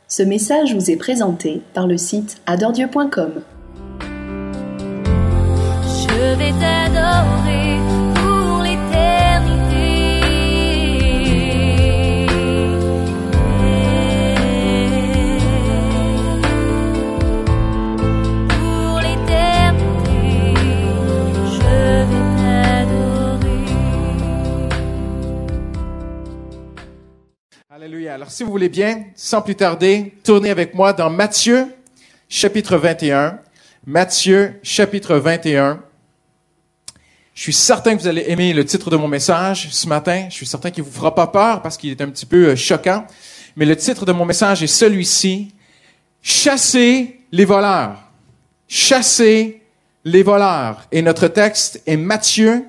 Ce message vous est présenté par le site adoredieu.com. Je vais t'adorer pour l'éternité. Pour l'éternité, je vais t'adorer. Alléluia. Alors, si vous voulez bien, sans plus tarder, tournez avec moi dans Matthieu, chapitre 21. Matthieu, chapitre 21. Je suis certain que vous allez aimer le titre de mon message ce matin. Je suis certain qu'il vous fera pas peur parce qu'il est un petit peu choquant. Mais le titre de mon message est celui-ci. Chassez les voleurs. Chassez les voleurs. Et notre texte est Matthieu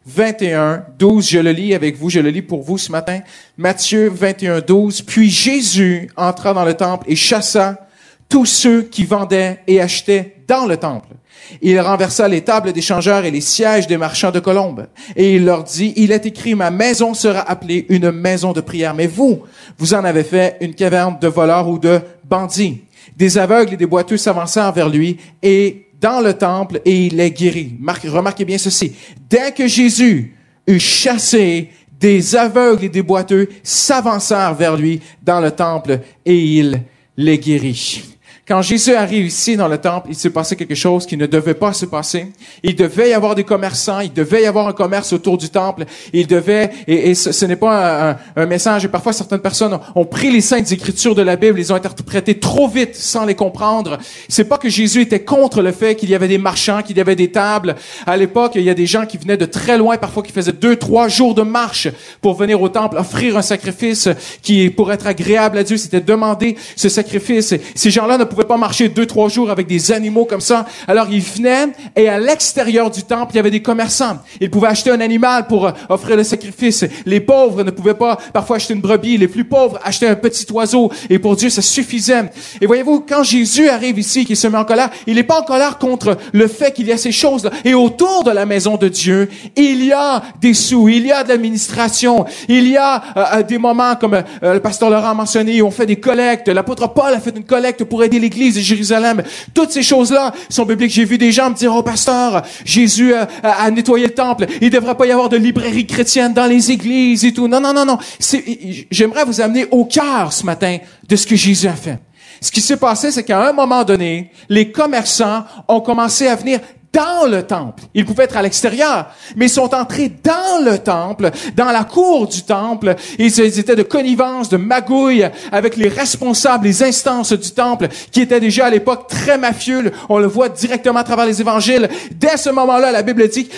21, 12. Je le lis avec vous. Je le lis pour vous ce matin. Matthieu 21, 12. Puis Jésus entra dans le temple et chassa tous ceux qui vendaient et achetaient dans le temple. Il renversa les tables des changeurs et les sièges des marchands de colombes. Et il leur dit, il est écrit, ma maison sera appelée une maison de prière. Mais vous en avez fait une caverne de voleurs ou de bandits. Des aveugles et des boiteux s'avancèrent vers lui et dans le temple et il les guérit. Remarquez bien ceci. Dès que Jésus eut chassé, des aveugles et des boiteux s'avancèrent vers lui dans le temple et il les guérit. Quand Jésus arrive ici dans le temple, il s'est passé quelque chose qui ne devait pas se passer. Il devait y avoir des commerçants, il devait y avoir un commerce autour du temple. Il devait, et ce n'est pas un message, et parfois certaines personnes ont pris les saintes écritures de la Bible, les ont interprétées trop vite sans les comprendre. C'est pas que Jésus était contre le fait qu'il y avait des marchands, qu'il y avait des tables. À l'époque, il y a des gens qui venaient de très loin, parfois qui faisaient 2-3 jours de marche pour venir au temple, offrir un sacrifice qui, pour être agréable à Dieu, c'était demander ce sacrifice. Ces gens-là ne pouvaient pas marcher 2-3 jours avec des animaux comme ça. Alors, ils venaient et à l'extérieur du temple, il y avait des commerçants. Ils pouvaient acheter un animal pour offrir le sacrifice. Les pauvres ne pouvaient pas parfois acheter une brebis. Les plus pauvres achetaient un petit oiseau. Et pour Dieu, ça suffisait. Et voyez-vous, quand Jésus arrive ici, qu'il se met en colère, il n'est pas en colère contre le fait qu'il y a ces choses-là. Et autour de la maison de Dieu, il y a des sous, il y a de l'administration, il y a des moments comme le pasteur Laurent a mentionné, où on fait des collectes. L'apôtre Paul a fait une collecte pour aider l'Église de Jérusalem. Toutes ces choses-là sont bibliques. J'ai vu des gens me dire, oh pasteur, Jésus a nettoyé le temple. Il devrait pas y avoir de librairie chrétienne dans les églises et tout. Non. J'aimerais vous amener au cœur ce matin de ce que Jésus a fait. Ce qui s'est passé, c'est qu'à un moment donné, les commerçants ont commencé à venir dans le temple. Ils pouvaient être à l'extérieur, mais ils sont entrés dans le temple, dans la cour du temple. Ils étaient de connivence, de magouille avec les responsables, les instances du temple, qui étaient déjà à l'époque très mafieux. On le voit directement à travers les évangiles. Dès ce moment-là, la Bible dit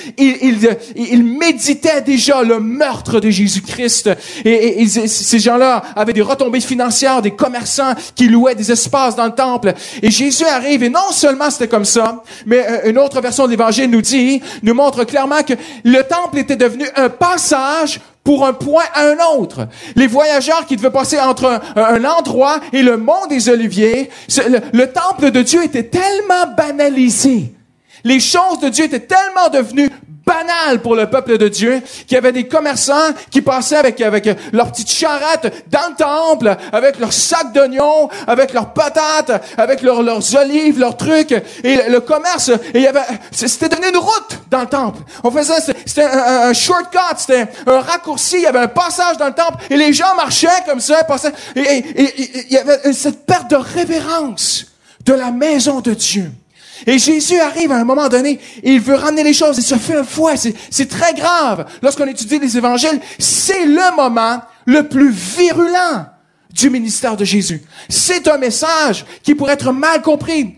qu'ils méditaient déjà le meurtre de Jésus-Christ. Et ces gens-là avaient des retombées financières, des commerçants qui louaient des espaces dans le temple. Et Jésus arrive, et non seulement c'était comme ça, mais une autre version de l'Évangile nous montre clairement que le temple était devenu un passage pour un point à un autre. Les voyageurs qui devaient passer entre un endroit et le mont des Oliviers, le temple de Dieu était tellement banalisé. Les choses de Dieu étaient tellement devenues banales pour le peuple de Dieu, qu'il y avait des commerçants qui passaient avec leurs petites charrettes dans le temple, avec leurs sacs d'oignons, avec leurs patates, avec leurs olives, leurs trucs, et le commerce, et c'était devenu une route dans le temple. On faisait, c'était un shortcut, c'était un raccourci, il y avait un passage dans le temple, et les gens marchaient comme ça, passaient, et il y avait cette perte de révérence de la maison de Dieu. Et Jésus arrive à un moment donné, et il veut ramener les choses, et se fait un fouet. C'est très grave. Lorsqu'on étudie les évangiles, c'est le moment le plus virulent du ministère de Jésus. C'est un message qui pourrait être mal compris.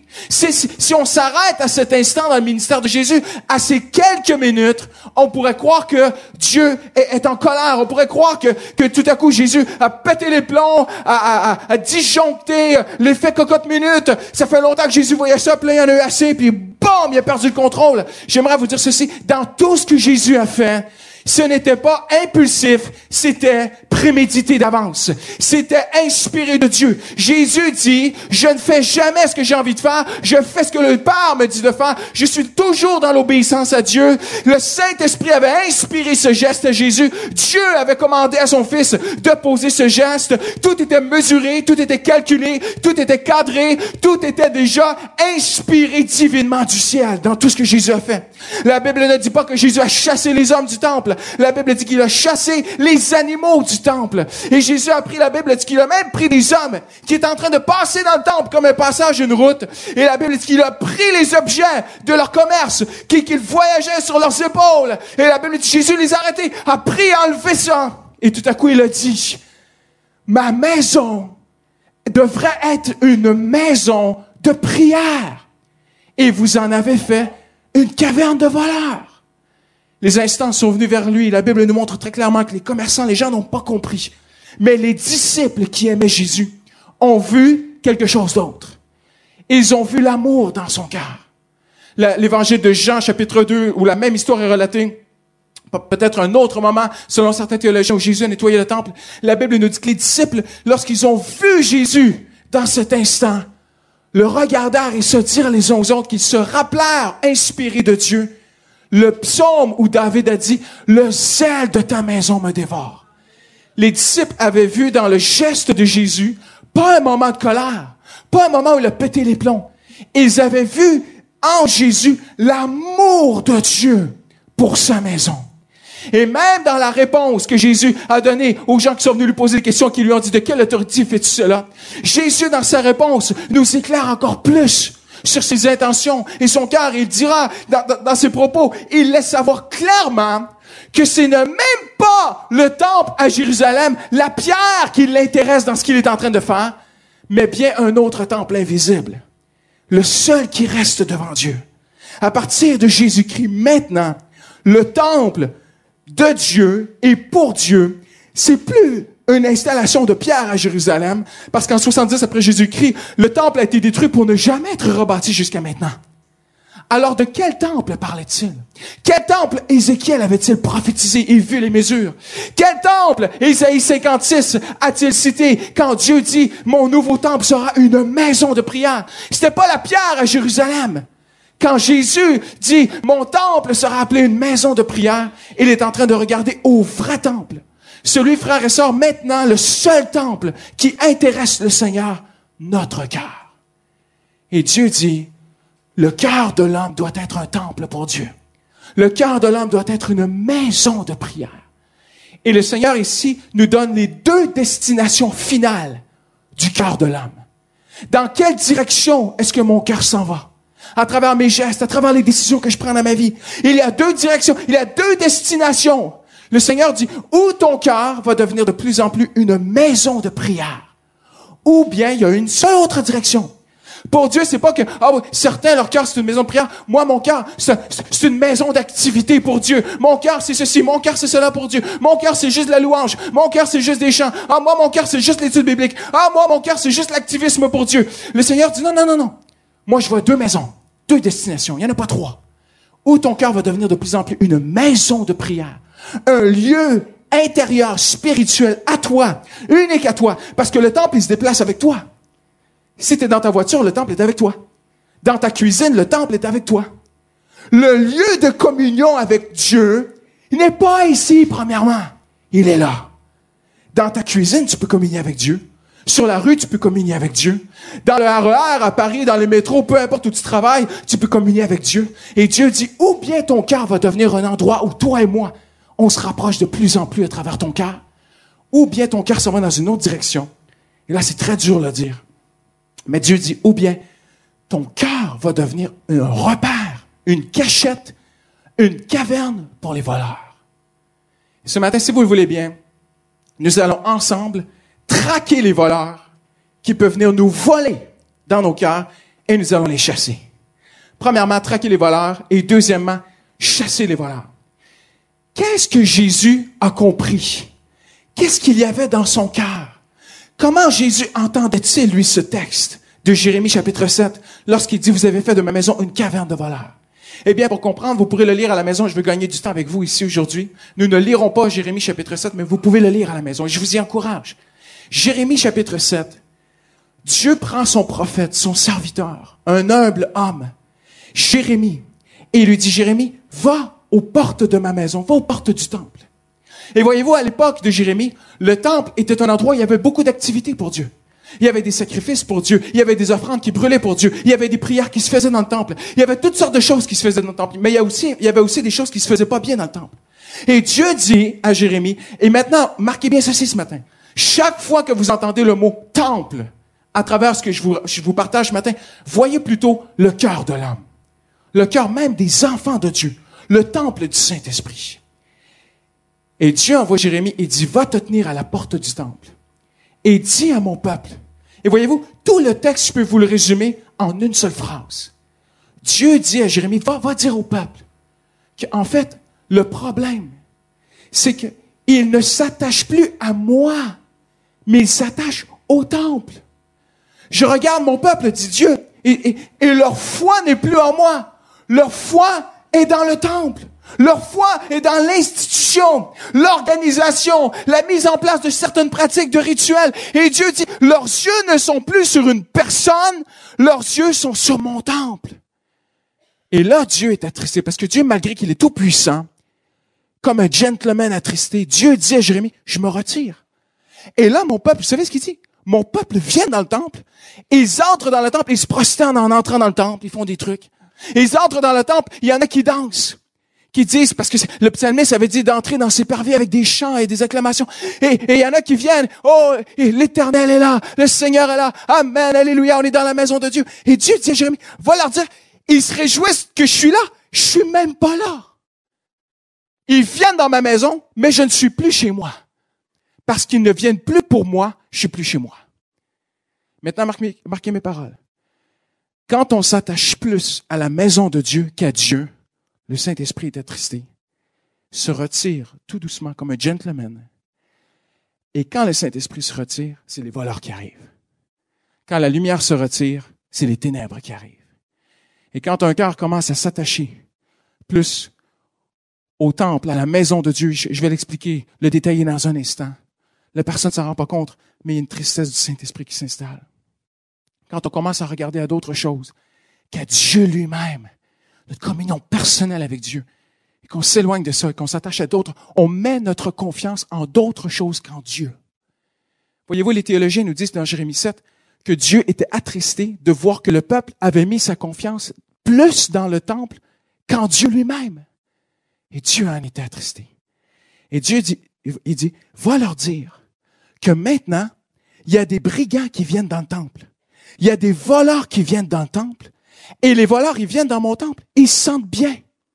Si on s'arrête à cet instant dans le ministère de Jésus, à ces quelques minutes, on pourrait croire que Dieu est en colère. On pourrait croire que tout à coup Jésus a pété les plombs, a disjoncté l'effet cocotte minute. Ça fait longtemps que Jésus voyait ça, puis là, il en a eu assez, puis boum, il a perdu le contrôle. J'aimerais vous dire ceci. Dans tout ce que Jésus a fait, Ce n'était pas impulsif, c'était prémédité d'avance. C'était inspiré de Dieu. Jésus dit, je ne fais jamais ce que j'ai envie de faire, je fais ce que le Père me dit de faire. Je suis toujours dans l'obéissance à Dieu. Le Saint-Esprit avait inspiré ce geste à Jésus. Dieu avait commandé à son Fils de poser ce geste. Tout était mesuré, tout était calculé, tout était cadré, tout était déjà inspiré divinement du ciel dans tout ce que Jésus a fait. La Bible ne dit pas que Jésus a chassé les hommes du temple. La Bible dit qu'il a chassé les animaux du temple. Et Jésus a pris, la Bible dit qu'il a même pris des hommes qui étaient en train de passer dans le temple comme un passage d'une route. Et la Bible dit qu'il a pris les objets de leur commerce, qu'ils voyageaient sur leurs épaules. Et la Bible dit que Jésus les a arrêtés, a pris et enlevé ça. Et tout à coup, il a dit, ma maison devrait être une maison de prière. Et vous en avez fait une caverne de voleurs. Les instances sont venues vers lui. La Bible nous montre très clairement que les commerçants, les gens n'ont pas compris. Mais les disciples qui aimaient Jésus ont vu quelque chose d'autre. Ils ont vu l'amour dans son cœur. L'évangile de Jean, chapitre 2, où la même histoire est relatée, peut-être un autre moment, selon certains théologiens, où Jésus a nettoyé le temple. La Bible nous dit que les disciples, lorsqu'ils ont vu Jésus dans cet instant, le regardèrent et se dirent les uns aux autres qu'ils se rappelèrent, inspirés de Dieu, le psaume où David a dit, « Le zèle de ta maison me dévore ». Les disciples avaient vu dans le geste de Jésus, pas un moment de colère, pas un moment où il a pété les plombs. Ils avaient vu en Jésus l'amour de Dieu pour sa maison. Et même dans la réponse que Jésus a donnée aux gens qui sont venus lui poser des questions, qui lui ont dit « De quelle autorité fais-tu cela ?» Jésus, dans sa réponse, nous éclaire encore plus sur ses intentions et son cœur. Il dira dans ses propos, il laisse savoir clairement que c'est ne même pas le temple à Jérusalem, la pierre qui l'intéresse dans ce qu'il est en train de faire, mais bien un autre temple invisible. Le seul qui reste devant Dieu. À partir de Jésus-Christ, maintenant, le temple de Dieu et pour Dieu, c'est plus une installation de pierre à Jérusalem, parce qu'en 70 après Jésus-Christ, le temple a été détruit pour ne jamais être rebâti jusqu'à maintenant. Alors de quel temple parlait-il? Quel temple Ézéchiel avait-il prophétisé et vu les mesures? Quel temple Ésaïe 56 a-t-il cité quand Dieu dit « Mon nouveau temple sera une maison de prière ». C'était pas la pierre à Jérusalem. Quand Jésus dit « Mon temple sera appelé une maison de prière », il est en train de regarder au vrai temple. Celui, frères et sœurs, maintenant le seul temple qui intéresse le Seigneur, notre cœur. Et Dieu dit, le cœur de l'homme doit être un temple pour Dieu. Le cœur de l'homme doit être une maison de prière. Et le Seigneur ici nous donne les deux destinations finales du cœur de l'homme. Dans quelle direction est-ce que mon cœur s'en va? À travers mes gestes, à travers les décisions que je prends dans ma vie. Il y a deux directions, il y a deux destinations. Le Seigneur dit, ou ton cœur va devenir de plus en plus une maison de prière, ou bien il y a une seule autre direction. Pour Dieu, c'est pas que, certains, leur cœur, c'est une maison de prière. Moi, mon cœur, c'est une maison d'activité pour Dieu. Mon cœur, c'est ceci. Mon cœur, c'est cela pour Dieu. Mon cœur, c'est juste la louange. Mon cœur, c'est juste des chants. Moi, mon cœur, c'est juste l'étude biblique. Moi, mon cœur, c'est juste l'activisme pour Dieu. Le Seigneur dit, non. Moi, je vois deux maisons, deux destinations. Il n'y en a pas trois. Où ton cœur va devenir de plus en plus une maison de prière. Un lieu intérieur, spirituel, à toi, unique à toi. Parce que le temple, il se déplace avec toi. Si tu es dans ta voiture, le temple est avec toi. Dans ta cuisine, le temple est avec toi. Le lieu de communion avec Dieu, il n'est pas ici, premièrement. Il est là. Dans ta cuisine, tu peux communier avec Dieu. Sur la rue, tu peux communier avec Dieu. Dans le RER, à Paris, dans les métros, peu importe où tu travailles, tu peux communier avec Dieu. Et Dieu dit, ou bien ton cœur va devenir un endroit où toi et moi, on se rapproche de plus en plus à travers ton cœur, ou bien ton cœur s'en va dans une autre direction. Et là, c'est très dur de le dire. Mais Dieu dit, ou bien ton cœur va devenir un repère, une cachette, une caverne pour les voleurs. Et ce matin, si vous le voulez bien, nous allons ensemble traquer les voleurs qui peuvent venir nous voler dans nos cœurs et nous allons les chasser. Premièrement, traquer les voleurs et deuxièmement, chasser les voleurs. Qu'est-ce que Jésus a compris? Qu'est-ce qu'il y avait dans son cœur? Comment Jésus entendait-il, lui, ce texte de Jérémie chapitre 7, lorsqu'il dit « Vous avez fait de ma maison une caverne de voleurs ». Eh bien, pour comprendre, vous pourrez le lire à la maison. Je veux gagner du temps avec vous ici aujourd'hui. Nous ne lirons pas Jérémie chapitre 7, mais vous pouvez le lire à la maison. Et je vous y encourage. Jérémie chapitre 7. Dieu prend son prophète, son serviteur, un humble homme, Jérémie, et il lui dit, Jérémie, va aux portes de ma maison, va aux portes du temple. Et voyez-vous, à l'époque de Jérémie, le temple était un endroit où il y avait beaucoup d'activités pour Dieu. Il y avait des sacrifices pour Dieu. Il y avait des offrandes qui brûlaient pour Dieu. Il y avait des prières qui se faisaient dans le temple. Il y avait toutes sortes de choses qui se faisaient dans le temple. Mais il y avait aussi des choses qui se faisaient pas bien dans le temple. Et Dieu dit à Jérémie, et maintenant, marquez bien ceci ce matin. Chaque fois que vous entendez le mot temple, à travers ce que je vous partage ce matin, voyez plutôt le cœur de l'homme. Le cœur même des enfants de Dieu. Le temple du Saint-Esprit. Et Dieu envoie Jérémie et dit, va te tenir à la porte du temple. Et dis à mon peuple. Et voyez-vous, tout le texte, je peux vous le résumer en une seule phrase. Dieu dit à Jérémie, va dire au peuple qu'en fait, le problème, c'est qu'il ne s'attache plus à moi, mais il s'attache au temple. Je regarde mon peuple, dit Dieu, et leur foi n'est plus en moi. Leur foi est dans le temple. Leur foi est dans l'institution, l'organisation, la mise en place de certaines pratiques, de rituels. Et Dieu dit, leurs yeux ne sont plus sur une personne, leurs yeux sont sur mon temple. Et là, Dieu est attristé, parce que Dieu, malgré qu'il est tout puissant, comme un gentleman attristé, Dieu dit à Jérémie, je me retire. Et là, mon peuple, vous savez ce qu'il dit? Mon peuple vient dans le temple, ils entrent dans le temple, ils se prosternent en entrant dans le temple, ils font des trucs. Ils entrent dans le temple, il y en a qui dansent. Qui disent, parce que le psalmiste avait dit d'entrer dans ses parvis avec des chants et des acclamations. Et il y en a qui viennent, oh, l'Éternel est là, le Seigneur est là, Amen, Alléluia, on est dans la maison de Dieu. Et Dieu dit à Jérémie, va leur dire, ils se réjouissent que je suis là, je suis même pas là. Ils viennent dans ma maison, mais je ne suis plus chez moi. Parce qu'ils ne viennent plus pour moi, je suis plus chez moi. Maintenant, marquez mes paroles. Quand on s'attache plus à la maison de Dieu qu'à Dieu, le Saint-Esprit est attristé, se retire tout doucement comme un gentleman. Et quand le Saint-Esprit se retire, c'est les voleurs qui arrivent. Quand la lumière se retire, c'est les ténèbres qui arrivent. Et quand un cœur commence à s'attacher plus au temple, à la maison de Dieu, je vais l'expliquer, le détailler dans un instant. La personne ne s'en rend pas compte, mais il y a une tristesse du Saint-Esprit qui s'installe. Quand on commence à regarder à d'autres choses qu'à Dieu lui-même, notre communion personnelle avec Dieu, et qu'on s'éloigne de ça, et qu'on s'attache à d'autres, on met notre confiance en d'autres choses qu'en Dieu. Voyez-vous, les théologiens nous disent dans Jérémie 7 que Dieu était attristé de voir que le peuple avait mis sa confiance plus dans le temple qu'en Dieu lui-même. Et Dieu en était attristé. Et Dieu dit, il dit, va leur dire que maintenant, il y a des brigands qui viennent dans le temple. Il y a des voleurs qui viennent dans le temple. Et les voleurs, ils viennent dans mon temple. Ils se sentent bien.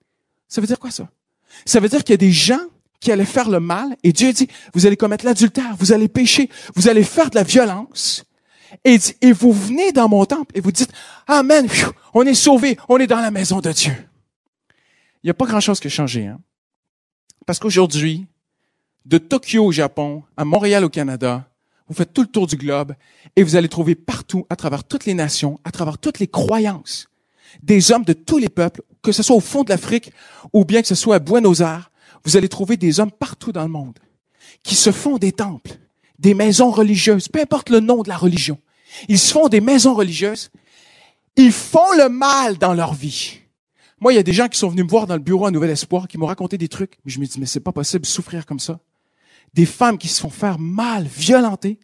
Ça veut dire quoi, ça? Ça veut dire qu'il y a des gens qui allaient faire le mal. Et Dieu dit, vous allez commettre l'adultère, vous allez pécher, vous allez faire de la violence. Et vous venez dans mon temple et vous dites, Amen, on est sauvés, on est dans la maison de Dieu. Il n'y a pas grand-chose qui a changé. Hein? Parce qu'aujourd'hui, de Tokyo au Japon, à Montréal au Canada, vous faites tout le tour du globe et vous allez trouver partout, à travers toutes les nations, à travers toutes les croyances, des hommes de tous les peuples, que ce soit au fond de l'Afrique ou bien que ce soit à Buenos Aires, vous allez trouver des hommes partout dans le monde qui se font des temples, des maisons religieuses, peu importe le nom de la religion. Ils se font des maisons religieuses. Ils font le mal dans leur vie. Moi, il y a des gens qui sont venus me voir dans le bureau à Nouvel Espoir, qui m'ont raconté des trucs. Mais je me dis, mais c'est pas possible de souffrir comme ça. Des femmes qui se font faire mal, violenter.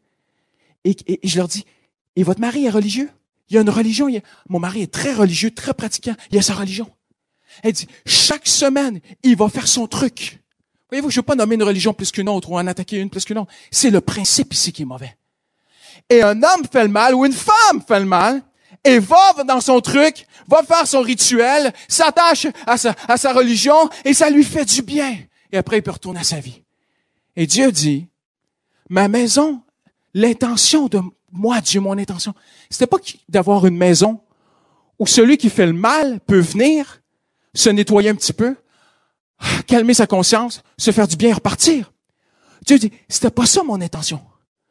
Et je leur dis, et votre mari est religieux? Il y a une religion. Mon mari est très religieux, très pratiquant. Il a sa religion. Elle dit, chaque semaine, il va faire son truc. Voyez-vous, je ne veux pas nommer une religion plus qu'une autre ou en attaquer une plus qu'une autre. C'est le principe ici qui est mauvais. Et un homme fait le mal ou une femme fait le mal et va dans son truc, va faire son rituel, s'attache à sa religion et ça lui fait du bien. Et après, il peut retourner à sa vie. Et Dieu dit, ma maison, l'intention de moi, Dieu, mon intention, c'était pas d'avoir une maison où celui qui fait le mal peut venir, se nettoyer un petit peu, calmer sa conscience, se faire du bien et repartir. Dieu dit, c'était pas ça mon intention.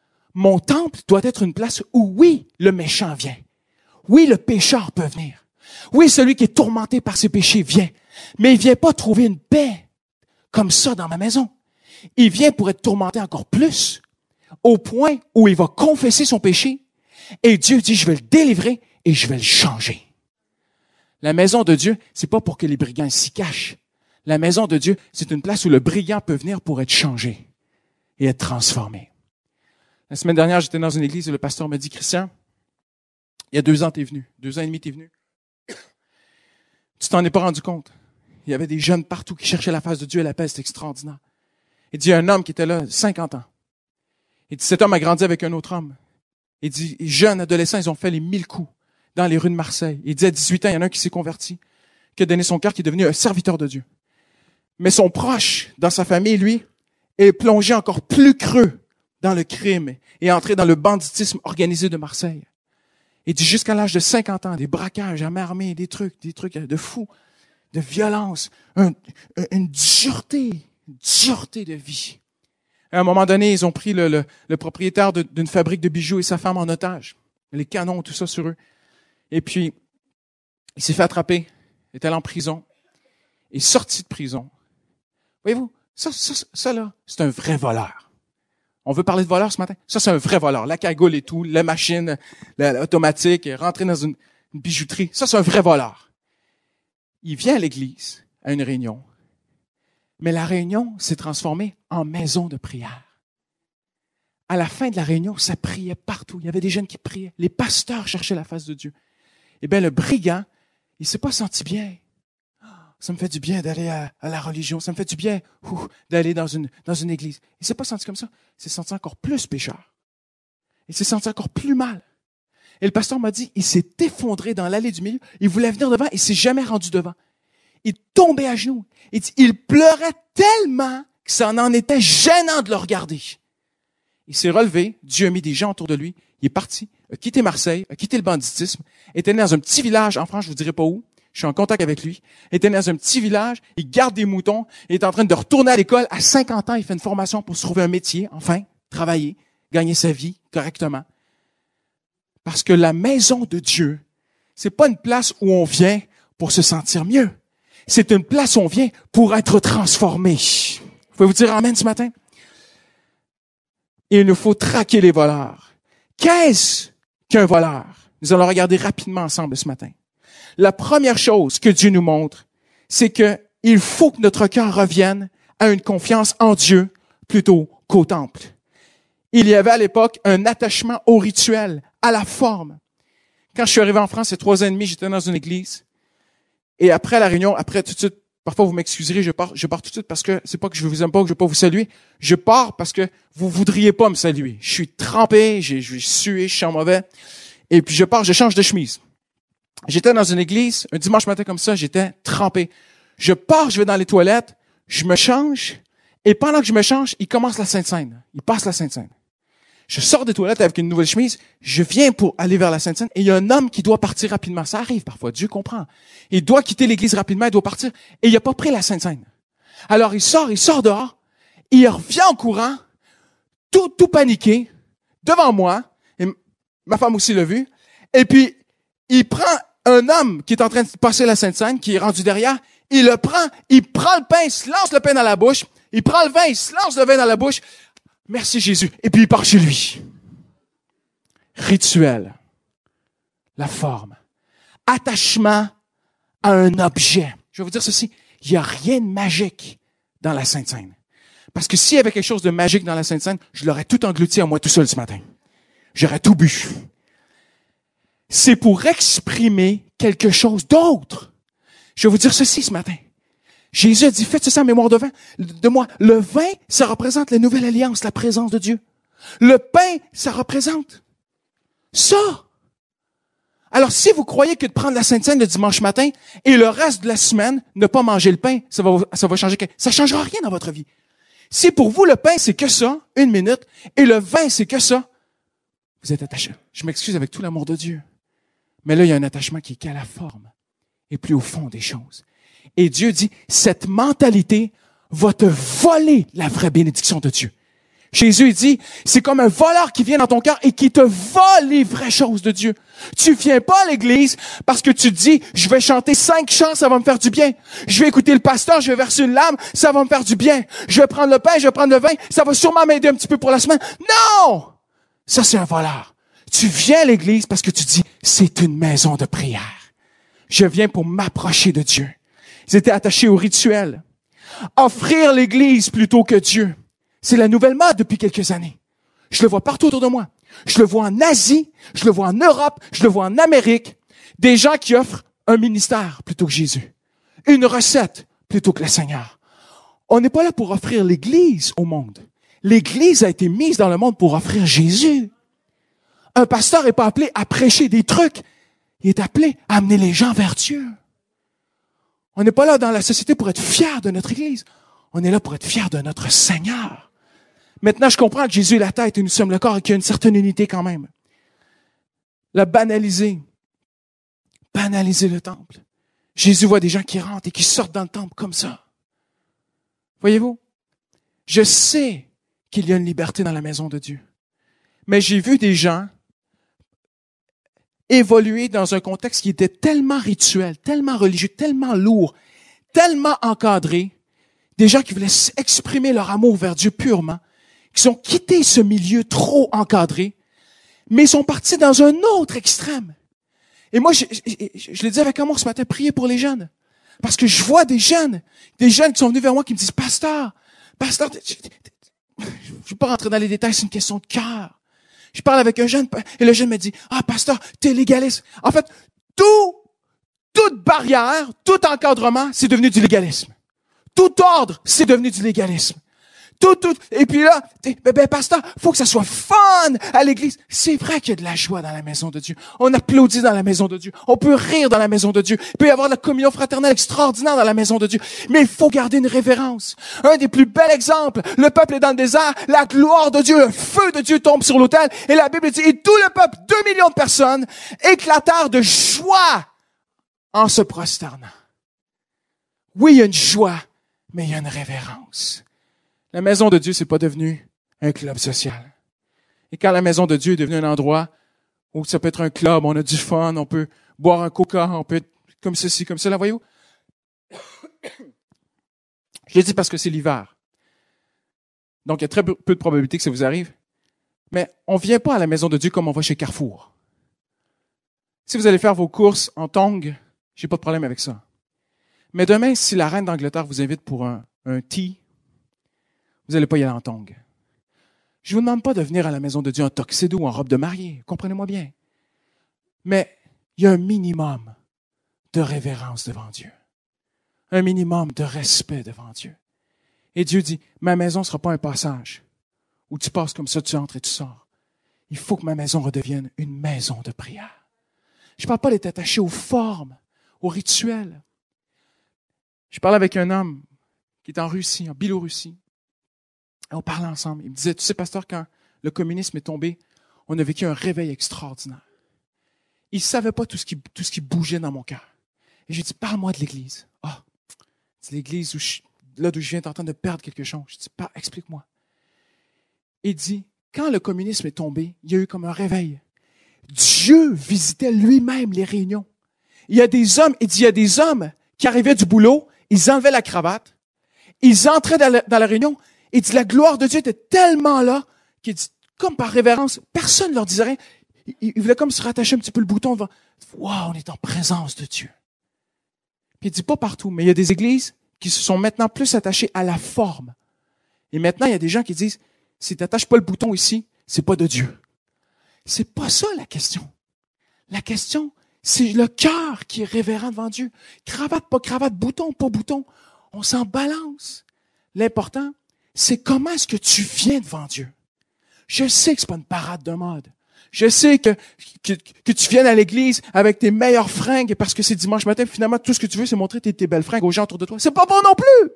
Mon temple doit être une place où, oui, le méchant vient. Oui, le pécheur peut venir. Oui, celui qui est tourmenté par ses péchés vient, mais il vient pas trouver une paix comme ça dans ma maison. Il vient pour être tourmenté encore plus, au point où il va confesser son péché, et Dieu dit, je vais le délivrer et je vais le changer. La maison de Dieu, c'est pas pour que les brigands s'y cachent. La maison de Dieu, c'est une place où le brigand peut venir pour être changé et être transformé. La semaine dernière, j'étais dans une église et le pasteur m'a dit, Christian, il y a 2 ans, t'es venu. 2 ans et demi, t'es venu. Tu t'en es pas rendu compte. Il y avait des jeunes partout qui cherchaient la face de Dieu et la paix, c'était extraordinaire. Il dit, il y a un homme qui était là, 50 ans. Il dit, cet homme a grandi avec un autre homme. Il dit, jeunes adolescents, ils ont fait les 1000 coups dans les rues de Marseille. Il dit, à 18 ans, il y en a un qui s'est converti, qui a donné son cœur, qui est devenu un serviteur de Dieu. Mais son proche, dans sa famille, lui, est plongé encore plus creux dans le crime et entré dans le banditisme organisé de Marseille. Il dit, jusqu'à l'âge de 50 ans, des braquages à main armée, des trucs de fous, de violence, une dureté de vie. À un moment donné, ils ont pris le propriétaire d'une fabrique de bijoux et sa femme en otage. Les canons, tout ça sur eux. Et puis, il s'est fait attraper. Il est allé en prison. Il est sorti de prison. Voyez-vous, ça là, c'est un vrai voleur. On veut parler de voleur ce matin? Ça, c'est un vrai voleur. La cagoule et tout, la machine, l'automatique, rentrer dans une bijouterie. Ça, c'est un vrai voleur. Il vient à l'église, à une réunion. Mais la réunion s'est transformée en maison de prière. À la fin de la réunion, ça priait partout. Il y avait des jeunes qui priaient. Les pasteurs cherchaient la face de Dieu. Eh bien, le brigand, il s'est pas senti bien. Ça me fait du bien d'aller à la religion. Ça me fait du bien d'aller dans une église. Il s'est pas senti comme ça. Il s'est senti encore plus pécheur. Il s'est senti encore plus mal. Et le pasteur m'a dit, il s'est effondré dans l'allée du milieu. Il voulait venir devant, il s'est jamais rendu devant. Il tombait à genoux. Il pleurait tellement que ça en était gênant de le regarder. Il s'est relevé, Dieu a mis des gens autour de lui, il est parti, a quitté Marseille, a quitté le banditisme, était né dans un petit village en France, je vous dirai pas où, je suis en contact avec lui, était né dans un petit village, il garde des moutons, il est en train de retourner à l'école, à 50 ans, il fait une formation pour se trouver un métier, enfin, travailler, gagner sa vie correctement. Parce que la maison de Dieu, c'est pas une place où on vient pour se sentir mieux. C'est une place où on vient pour être transformé. Vous pouvez vous dire amen ce matin? Il nous faut traquer les voleurs. Qu'est-ce qu'un voleur? Nous allons regarder rapidement ensemble ce matin. La première chose que Dieu nous montre, c'est que il faut que notre cœur revienne à une confiance en Dieu plutôt qu'au temple. Il y avait à l'époque un attachement au rituel, à la forme. Quand je suis arrivé en France, il y a 3 ans et demi, j'étais dans une église. Et après la réunion, après tout de suite, parfois vous m'excuserez, je pars tout de suite parce que c'est pas que je vous aime pas ou que je veux pas vous saluer. Je pars parce que vous voudriez pas me saluer. Je suis trempé, j'ai sué, je sens mauvais. Et puis je pars, je change de chemise. J'étais dans une église, un dimanche matin comme ça, j'étais trempé. Je pars, je vais dans les toilettes, je me change, et pendant que je me change, il commence la Sainte Seine. Il passe la Sainte Seine. Je sors des toilettes avec une nouvelle chemise, je viens pour aller vers la Sainte Seine, et il y a un homme qui doit partir rapidement. Ça arrive parfois, Dieu comprend. Il doit quitter l'église rapidement, il doit partir, et il n'a pas pris la Sainte Seine. Alors il sort dehors, il revient en courant, tout paniqué, devant moi, et ma femme aussi l'a vu, et puis il prend un homme qui est en train de passer la Sainte Seine, qui est rendu derrière, il prend le pain, il se lance le pain dans la bouche, il prend le vin, il se lance le vin dans la bouche. Merci Jésus. Et puis il part chez lui. Rituel. La forme. Attachement à un objet. Je vais vous dire ceci. Il n'y a rien de magique dans la Sainte Seine. Parce que s'il y avait quelque chose de magique dans la Sainte Seine, je l'aurais tout englouti à moi tout seul ce matin. J'aurais tout bu. C'est pour exprimer quelque chose d'autre. Je vais vous dire ceci ce matin. Jésus a dit, faites ça en mémoire de moi. Le vin, ça représente la nouvelle alliance, la présence de Dieu. Le pain, ça représente ça. Alors, si vous croyez que de prendre la Sainte Seine le dimanche matin et le reste de la semaine, ne pas manger le pain, ça va changer. Ça changera rien dans votre vie. Si pour vous, le pain, c'est que ça, 1 minute, et le vin, c'est que ça, vous êtes attaché. Je m'excuse avec tout l'amour de Dieu. Mais là, il y a un attachement qui est qu'à la forme et plus au fond des choses. Et Dieu dit, cette mentalité va te voler la vraie bénédiction de Dieu. Jésus, il dit, c'est comme un voleur qui vient dans ton cœur et qui te vole les vraies choses de Dieu. Tu viens pas à l'église parce que tu te dis, je vais chanter 5 chants, ça va me faire du bien. Je vais écouter le pasteur, je vais verser une larme, ça va me faire du bien. Je vais prendre le pain, je vais prendre le vin, ça va sûrement m'aider un petit peu pour la semaine. Non! Ça, c'est un voleur. Tu viens à l'église parce que tu dis, c'est une maison de prière. Je viens pour m'approcher de Dieu. Ils étaient attachés au rituel. Offrir l'église plutôt que Dieu. C'est la nouvelle mode depuis quelques années. Je le vois partout autour de moi. Je le vois en Asie, je le vois en Europe, je le vois en Amérique. Des gens qui offrent un ministère plutôt que Jésus. Une recette plutôt que le Seigneur. On n'est pas là pour offrir l'Église au monde. L'Église a été mise dans le monde pour offrir Jésus. Un pasteur n'est pas appelé à prêcher des trucs. Il est appelé à amener les gens vers Dieu. On n'est pas là dans la société pour être fiers de notre Église. On est là pour être fiers de notre Seigneur. Maintenant, je comprends que Jésus est la tête et nous sommes le corps et qu'il y a une certaine unité quand même. La banaliser. Banaliser le temple. Jésus voit des gens qui rentrent et qui sortent dans le temple comme ça. Voyez-vous? Je sais qu'il y a une liberté dans la maison de Dieu. Mais j'ai vu des gens évoluer dans un contexte qui était tellement rituel, tellement religieux, tellement lourd, tellement encadré. Des gens qui voulaient exprimer leur amour vers Dieu purement, qui ont quitté ce milieu trop encadré, mais ils sont partis dans un autre extrême. Et moi, je le dis avec amour ce matin, priez pour les jeunes. Parce que je vois des jeunes qui sont venus vers moi qui me disent, Pasteur, je ne vais pas rentrer dans les détails, c'est une question de cœur. Je parle avec un jeune et le jeune me dit, Pasteur, t'es légaliste. En fait, toute barrière, tout encadrement, c'est devenu du légalisme. Tout ordre, c'est devenu du légalisme. Et puis là, pasteur, faut que ça soit fun à l'église. C'est vrai qu'il y a de la joie dans la maison de Dieu. On applaudit dans la maison de Dieu. On peut rire dans la maison de Dieu. Il peut y avoir de la communion fraternelle extraordinaire dans la maison de Dieu. Mais il faut garder une révérence. Un des plus bels exemples, le peuple est dans le désert, la gloire de Dieu, le feu de Dieu tombe sur l'autel, et la Bible dit, et tout le peuple, 2 millions de personnes, éclatèrent de joie en se prosternant. Oui, il y a une joie, mais il y a une révérence. La maison de Dieu, c'est pas devenu un club social. Et quand la maison de Dieu est devenue un endroit où ça peut être un club, on a du fun, on peut boire un coca, on peut être comme ceci, comme cela, voyez-vous? Je le dis parce que c'est l'hiver. Donc, il y a très peu de probabilité que ça vous arrive. Mais on vient pas à la maison de Dieu comme on va chez Carrefour. Si vous allez faire vos courses en tongs, j'ai pas de problème avec ça. Mais demain, si la reine d'Angleterre vous invite pour un tea, vous n'allez pas y aller en tongs. Je ne vous demande pas de venir à la maison de Dieu en tuxedo ou en robe de mariée. Comprenez-moi bien. Mais il y a un minimum de révérence devant Dieu. Un minimum de respect devant Dieu. Et Dieu dit, ma maison ne sera pas un passage où tu passes comme ça, tu entres et tu sors. Il faut que ma maison redevienne une maison de prière. Je ne parle pas d'être attaché aux formes, aux rituels. Je parlais avec un homme qui est en Russie, en Biélorussie. Et on parlait ensemble. Il me disait, tu sais, pasteur, quand le communisme est tombé, on a vécu un réveil extraordinaire. Il ne savait pas tout ce qui bougeait dans mon cœur. Et je lui ai dit, parle-moi de l'Église. C'est l'Église d'où je viens d'entendre de perdre quelque chose. Je lui ai dit, explique-moi. Il dit, quand le communisme est tombé, il y a eu comme un réveil. Dieu visitait lui-même les réunions. Il y a des hommes qui arrivaient du boulot, ils enlevaient la cravate, ils entraient dans la réunion. Il dit, la gloire de Dieu était tellement là, qu'il dit, comme par révérence, personne ne leur disait rien. Il voulait comme se rattacher un petit peu le bouton devant. Wow, on est en présence de Dieu. Puis il dit, pas partout, mais il y a des églises qui se sont maintenant plus attachées à la forme. Et maintenant, il y a des gens qui disent, si tu n'attaches pas le bouton ici, c'est pas de Dieu. C'est pas ça la question. La question, c'est le cœur qui est révérent devant Dieu. Cravate, pas cravate, bouton, pas bouton. On s'en balance. L'important, c'est comment est-ce que tu viens devant Dieu. Je sais que c'est pas une parade de mode. Je sais que tu viennes à l'église avec tes meilleures fringues parce que c'est dimanche matin, puis finalement, tout ce que tu veux, c'est montrer tes belles fringues aux gens autour de toi. C'est pas bon non plus!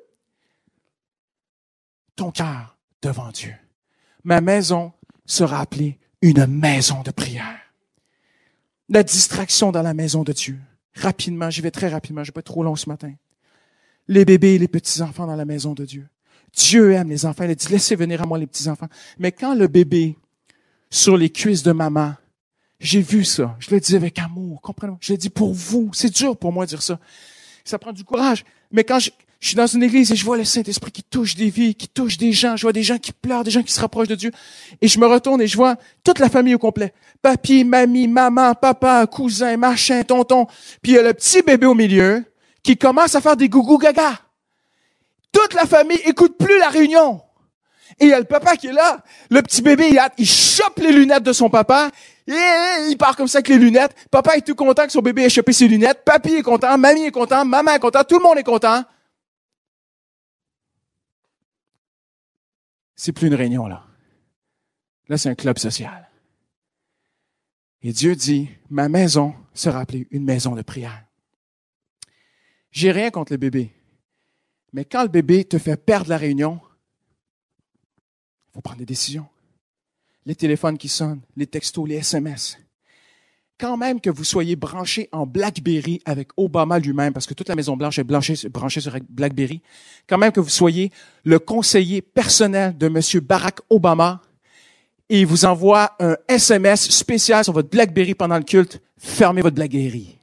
Ton cœur devant Dieu. Ma maison sera appelée une maison de prière. La distraction dans la maison de Dieu. Rapidement, j'y vais très rapidement, je ne vais pas être trop long ce matin. Les bébés et les petits-enfants dans la maison de Dieu. Dieu aime les enfants. Il a dit, laissez venir à moi les petits-enfants. Mais quand le bébé, sur les cuisses de maman, j'ai vu ça. Je le dis avec amour, comprenez-moi. Je le dis pour vous. C'est dur pour moi de dire ça. Ça prend du courage. Mais quand je suis dans une église et je vois le Saint-Esprit qui touche des vies, qui touche des gens, je vois des gens qui pleurent, des gens qui se rapprochent de Dieu, et je me retourne et je vois toute la famille au complet. Papy, mamie, maman, papa, cousin, machin, tonton. Puis il y a le petit bébé au milieu qui commence à faire des gougou gaga. Toute la famille écoute plus la réunion. Et il y a le papa qui est là. Le petit bébé, il chope les lunettes de son papa. Et il part comme ça avec les lunettes. Papa est tout content que son bébé ait chopé ses lunettes. Papy est content, mamie est content, maman est content, tout le monde est content. C'est plus une réunion, là. Là, c'est un club social. Et Dieu dit, ma maison sera appelée une maison de prière. J'ai rien contre le bébé. Mais quand le bébé te fait perdre la réunion, il faut prendre des décisions. Les téléphones qui sonnent, les textos, les SMS. Quand même que vous soyez branché en BlackBerry avec Obama lui-même, parce que toute la Maison-Blanche est branchée sur BlackBerry, quand même que vous soyez le conseiller personnel de M. Barack Obama, et il vous envoie un SMS spécial sur votre BlackBerry pendant le culte, fermez votre BlackBerry.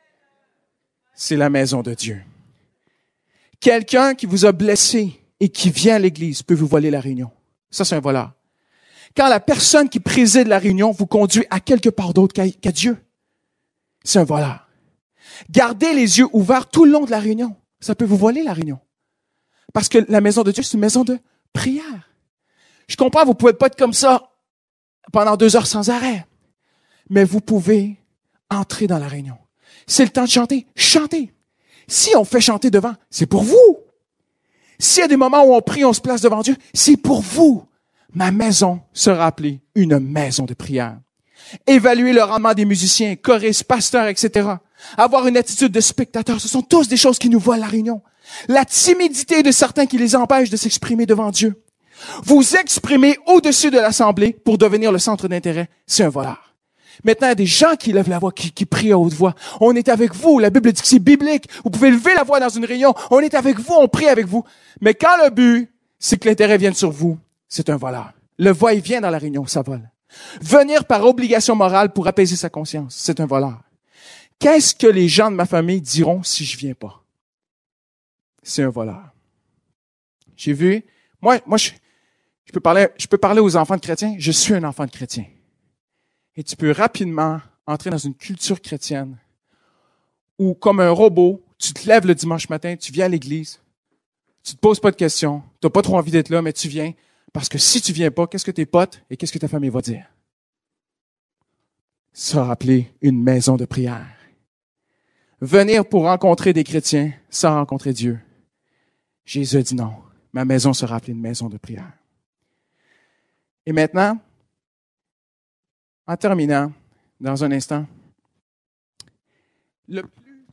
C'est la maison de Dieu. Quelqu'un qui vous a blessé et qui vient à l'église peut vous voler la réunion. Ça, c'est un voleur. Quand la personne qui préside la réunion vous conduit à quelque part d'autre qu'à Dieu, c'est un voleur. Gardez les yeux ouverts tout le long de la réunion. Ça peut vous voler la réunion. Parce que la maison de Dieu, c'est une maison de prière. Je comprends, vous pouvez pas être comme ça pendant 2 heures sans arrêt. Mais vous pouvez entrer dans la réunion. C'est le temps de chanter. Chantez. Si on fait chanter devant, c'est pour vous. S'il y a des moments où on prie, on se place devant Dieu, c'est pour vous. Ma maison sera appelée une maison de prière. Évaluer le rendement des musiciens, choristes, pasteurs, etc. Avoir une attitude de spectateur, ce sont tous des choses qui nous volent la réunion. La timidité de certains qui les empêche de s'exprimer devant Dieu. Vous exprimer au-dessus de l'assemblée pour devenir le centre d'intérêt, c'est un voleur. Maintenant, il y a des gens qui lèvent la voix, qui prient à haute voix. On est avec vous. La Bible dit que c'est biblique. Vous pouvez lever la voix dans une réunion. On est avec vous, on prie avec vous. Mais quand le but, c'est que l'intérêt vienne sur vous, c'est un voleur. Le va-et-vient dans la réunion, ça vole. Venir par obligation morale pour apaiser sa conscience, c'est un voleur. Qu'est-ce que les gens de ma famille diront si je viens pas? C'est un voleur. J'ai vu, moi, je peux parler aux enfants de chrétiens. Je suis un enfant de chrétien. Et tu peux rapidement entrer dans une culture chrétienne où, comme un robot, tu te lèves le dimanche matin, tu viens à l'église, tu te poses pas de questions, tu n'as pas trop envie d'être là, mais tu viens. Parce que si tu viens pas, qu'est-ce que tes potes et qu'est-ce que ta famille va dire? Ça sera appelé une maison de prière. Venir pour rencontrer des chrétiens sans rencontrer Dieu. Jésus a dit non. Ma maison sera appelée une maison de prière. Et maintenant, en terminant, dans un instant, le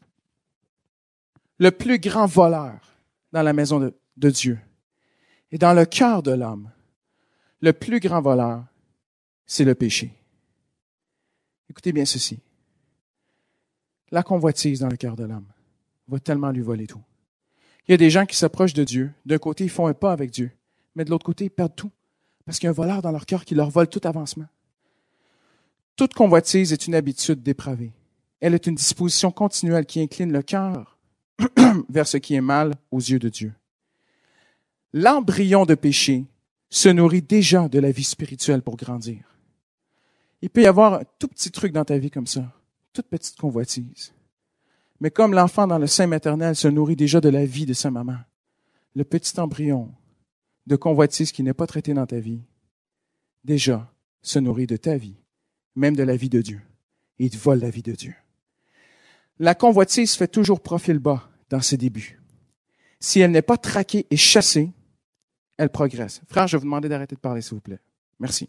plus grand voleur dans la maison de Dieu et dans le cœur de l'homme, le plus grand voleur, c'est le péché. Écoutez bien ceci. La convoitise dans le cœur de l'homme va tellement lui voler tout. Il y a des gens qui s'approchent de Dieu. D'un côté, ils font un pas avec Dieu, mais de l'autre côté, ils perdent tout parce qu'il y a un voleur dans leur cœur qui leur vole tout avancement. Toute convoitise est une habitude dépravée. Elle est une disposition continuelle qui incline le cœur vers ce qui est mal aux yeux de Dieu. L'embryon de péché se nourrit déjà de la vie spirituelle pour grandir. Il peut y avoir un tout petit truc dans ta vie comme ça, toute petite convoitise. Mais comme l'enfant dans le sein maternel se nourrit déjà de la vie de sa maman, le petit embryon de convoitise qui n'est pas traité dans ta vie, déjà se nourrit de ta vie, même de la vie de Dieu. Et il te vole la vie de Dieu. La convoitise fait toujours profil bas dans ses débuts. Si elle n'est pas traquée et chassée, elle progresse. Frère, je vais vous demander d'arrêter de parler, s'il vous plaît. Merci.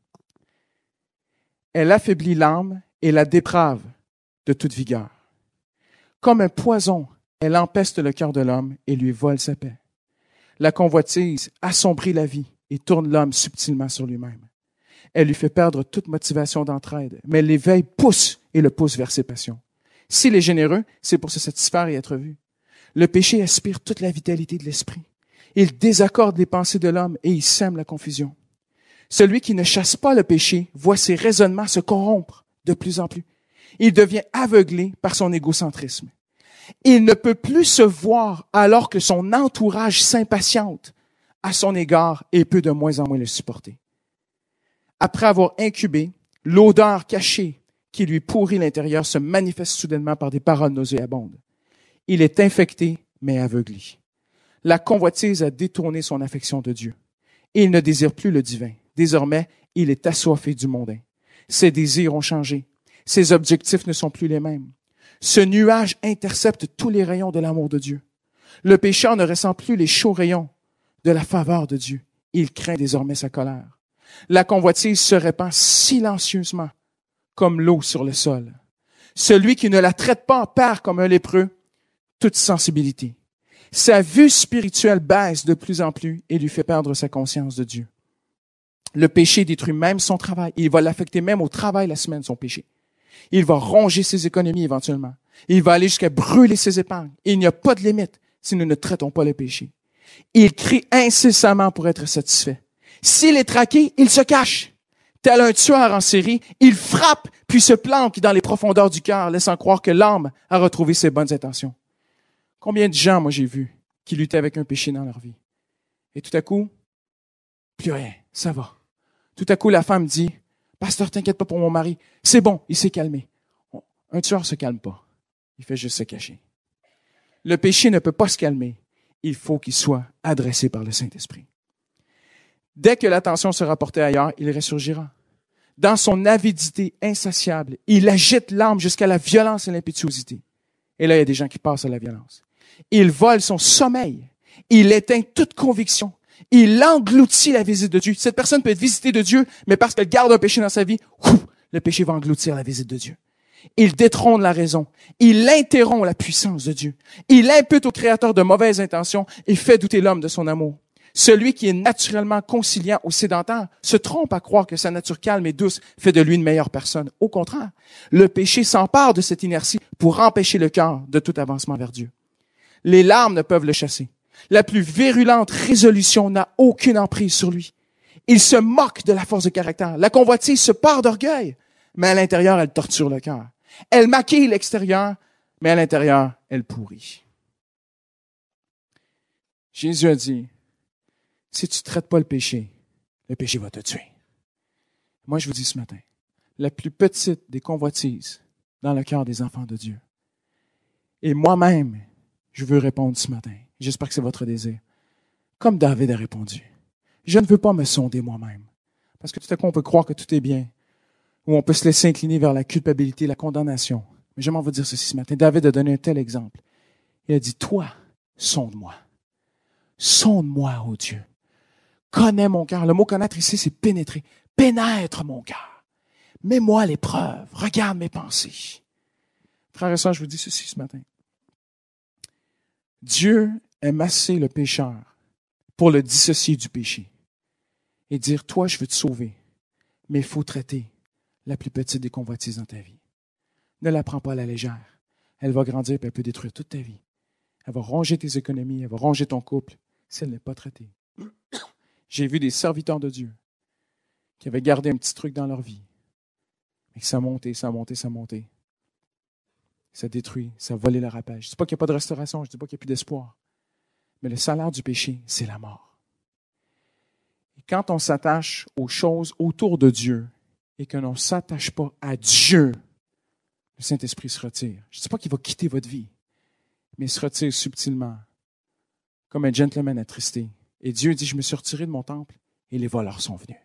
Elle affaiblit l'âme et la déprave de toute vigueur. Comme un poison, elle empeste le cœur de l'homme et lui vole sa paix. La convoitise assombrit la vie et tourne l'homme subtilement sur lui-même. Elle lui fait perdre toute motivation d'entraide, mais l'éveil pousse et le pousse vers ses passions. S'il est généreux, c'est pour se satisfaire et être vu. Le péché aspire toute la vitalité de l'esprit. Il désaccorde les pensées de l'homme et il sème la confusion. Celui qui ne chasse pas le péché voit ses raisonnements se corrompre de plus en plus. Il devient aveuglé par son égocentrisme. Il ne peut plus se voir alors que son entourage s'impatiente à son égard et peut de moins en moins le supporter. Après avoir incubé, l'odeur cachée qui lui pourrit l'intérieur se manifeste soudainement par des paroles nauséabondes. Il est infecté, mais aveuglé. La convoitise a détourné son affection de Dieu. Il ne désire plus le divin. Désormais, il est assoiffé du mondain. Ses désirs ont changé. Ses objectifs ne sont plus les mêmes. Ce nuage intercepte tous les rayons de l'amour de Dieu. Le pécheur ne ressent plus les chauds rayons de la faveur de Dieu. Il craint désormais sa colère. La convoitise se répand silencieusement, comme l'eau sur le sol. Celui qui ne la traite pas perd comme un lépreux toute sensibilité. Sa vue spirituelle baisse de plus en plus et lui fait perdre sa conscience de Dieu. Le péché détruit même son travail. Il va l'affecter même au travail la semaine, son péché. Il va ronger ses économies éventuellement. Il va aller jusqu'à brûler ses épargnes. Il n'y a pas de limite si nous ne traitons pas le péché. Il crie incessamment pour être satisfait. S'il est traqué, il se cache. Tel un tueur en série, il frappe puis se planque dans les profondeurs du cœur, laissant croire que l'âme a retrouvé ses bonnes intentions. Combien de gens, moi, j'ai vu, qui luttaient avec un péché dans leur vie. Et tout à coup, plus rien, ça va. Tout à coup, la femme dit, « Pasteur, t'inquiète pas pour mon mari. C'est bon, il s'est calmé. » Un tueur se calme pas. Il fait juste se cacher. Le péché ne peut pas se calmer. Il faut qu'il soit adressé par le Saint-Esprit. Dès que l'attention sera portée ailleurs, il ressurgira. Dans son avidité insatiable, il agite l'âme jusqu'à la violence et l'impétuosité. Et là, il y a des gens qui passent à la violence. Il vole son sommeil. Il éteint toute conviction. Il engloutit la visite de Dieu. Cette personne peut être visitée de Dieu, mais parce qu'elle garde un péché dans sa vie, le péché va engloutir la visite de Dieu. Il détrône la raison. Il interrompt la puissance de Dieu. Il impute au Créateur de mauvaises intentions et fait douter l'homme de son amour. Celui qui est naturellement conciliant ou sédentaire se trompe à croire que sa nature calme et douce fait de lui une meilleure personne. Au contraire, le péché s'empare de cette inertie pour empêcher le cœur de tout avancement vers Dieu. Les larmes ne peuvent le chasser. La plus virulente résolution n'a aucune emprise sur lui. Il se moque de la force de caractère. La convoitise se part d'orgueil, mais à l'intérieur, elle torture le cœur. Elle maquille l'extérieur, mais à l'intérieur, elle pourrit. Jésus a dit, si tu ne traites pas le péché va te tuer. Moi, je vous dis ce matin, la plus petite des convoitises dans le cœur des enfants de Dieu. Et moi-même, je veux répondre ce matin. J'espère que c'est votre désir. Comme David a répondu. Je ne veux pas me sonder moi-même. Parce que tout à coup, on peut croire que tout est bien. Ou on peut se laisser incliner vers la culpabilité, la condamnation. Mais j'aimerais vous dire ceci ce matin. David a donné un tel exemple. Il a dit, toi, sonde-moi. Sonde-moi, ô Dieu. Connais mon cœur. Le mot connaître ici, c'est pénétrer. Pénètre mon cœur. Mets-moi à l'épreuve. Regarde mes pensées. Frères et sœurs, je vous dis ceci ce matin. Dieu aime assez le pécheur pour le dissocier du péché et dire, toi, je veux te sauver, mais il faut traiter la plus petite des convoitises dans ta vie. Ne la prends pas à la légère. Elle va grandir et elle peut détruire toute ta vie. Elle va ronger tes économies, elle va ronger ton couple si elle n'est pas traitée. J'ai vu des serviteurs de Dieu qui avaient gardé un petit truc dans leur vie, mais que ça montait, ça montait, ça montait. Ça détruit, ça volait la rapage. Je ne dis pas qu'il n'y a pas de restauration, je ne dis pas qu'il n'y a plus d'espoir. Mais le salaire du péché, c'est la mort. Et quand on s'attache aux choses autour de Dieu et que l'on ne s'attache pas à Dieu, le Saint-Esprit se retire. Je ne dis pas qu'il va quitter votre vie, mais il se retire subtilement, comme un gentleman attristé. Et Dieu dit, je me suis retiré de mon temple et les voleurs sont venus.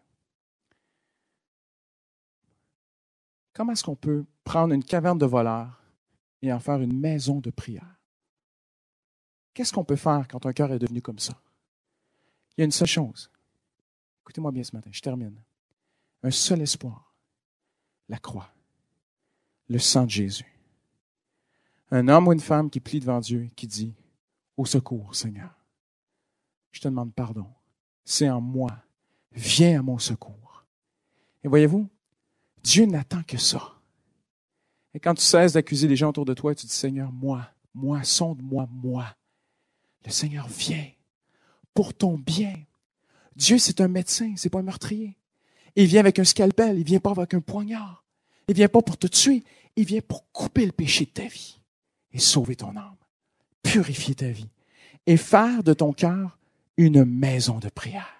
Comment est-ce qu'on peut prendre une caverne de voleurs et en faire une maison de prière? Qu'est-ce qu'on peut faire quand un cœur est devenu comme ça? Il y a une seule chose. Écoutez-moi bien ce matin, je termine. Un seul espoir. La croix. Le sang de Jésus. Un homme ou une femme qui plie devant Dieu, qui dit, au secours, Seigneur. Je te demande pardon. C'est en moi. Viens à mon secours. Et voyez-vous, Dieu n'attend que ça. Et quand tu cesses d'accuser les gens autour de toi, tu dis, Seigneur, moi, sonde-moi, moi. Le Seigneur vient pour ton bien. Dieu, c'est un médecin, c'est pas un meurtrier. Il vient avec un scalpel, il vient pas avec un poignard. Il vient pas pour te tuer, il vient pour couper le péché de ta vie et sauver ton âme, purifier ta vie et faire de ton cœur une maison de prière.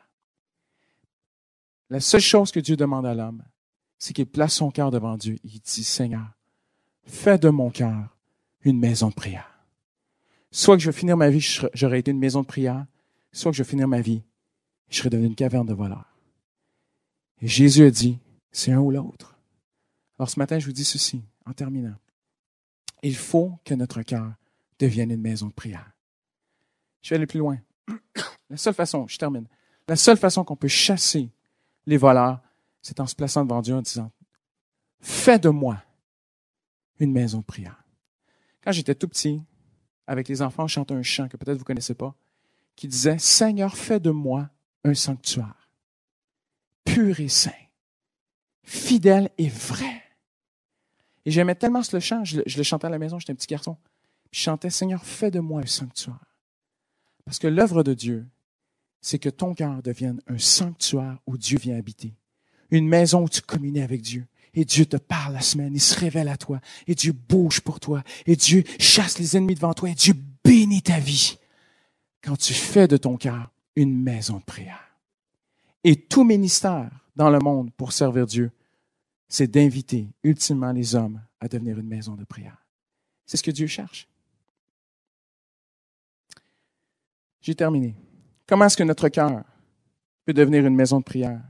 La seule chose que Dieu demande à l'homme, c'est qu'il place son cœur devant Dieu. Il dit, Seigneur, fais de mon cœur une maison de prière. Soit que je vais finir ma vie, j'aurais été une maison de prière, soit que je vais finir ma vie, je serais devenu une caverne de voleurs. Et Jésus a dit, c'est un ou l'autre. Alors ce matin, je vous dis ceci, en terminant. Il faut que notre cœur devienne une maison de prière. Je vais aller plus loin. La seule façon, je termine, la seule façon qu'on peut chasser les voleurs, c'est en se plaçant devant Dieu en disant, fais de moi une maison de prière. Quand j'étais tout petit, avec les enfants, je chantais un chant que peut-être vous ne connaissez pas, qui disait, Seigneur, fais de moi un sanctuaire, pur et saint, fidèle et vrai. Et j'aimais tellement ce chant, je le chantais à la maison, j'étais un petit garçon. Puis je chantais, Seigneur, fais de moi un sanctuaire. Parce que l'œuvre de Dieu, c'est que ton cœur devienne un sanctuaire où Dieu vient habiter. Une maison où tu communies avec Dieu. Et Dieu te parle la semaine, il se révèle à toi. Et Dieu bouge pour toi. Et Dieu chasse les ennemis devant toi. Et Dieu bénit ta vie. Quand tu fais de ton cœur une maison de prière. Et tout ministère dans le monde pour servir Dieu, c'est d'inviter ultimement les hommes à devenir une maison de prière. C'est ce que Dieu cherche. J'ai terminé. Comment est-ce que notre cœur peut devenir une maison de prière?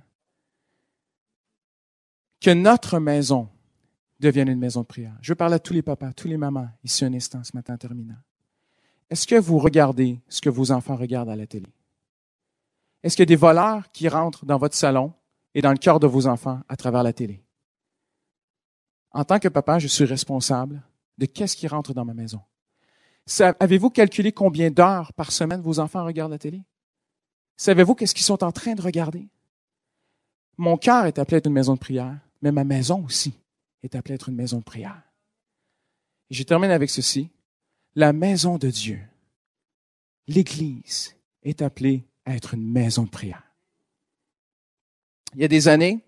Que notre maison devienne une maison de prière. Je veux parler à tous les papas, tous les mamans, ici un instant, ce matin en terminant. Est-ce que vous regardez ce que vos enfants regardent à la télé? Est-ce qu'il y a des voleurs qui rentrent dans votre salon et dans le cœur de vos enfants à travers la télé? En tant que papa, je suis responsable de qu'est-ce qui rentre dans ma maison. Avez-vous calculé combien d'heures par semaine vos enfants regardent la télé? Savez-vous qu'est-ce qu'ils sont en train de regarder? Mon cœur est appelé à être une maison de prière, mais ma maison aussi est appelée à être une maison de prière. Et je termine avec ceci. La maison de Dieu, l'Église, est appelée à être une maison de prière. Il y a des années,